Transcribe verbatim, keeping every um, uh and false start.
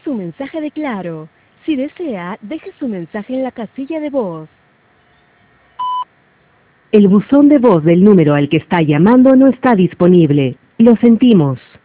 su mensaje de Claro. Si desea, deje su mensaje en la casilla de voz. El buzón de voz del número al que está llamando no está disponible. Lo sentimos.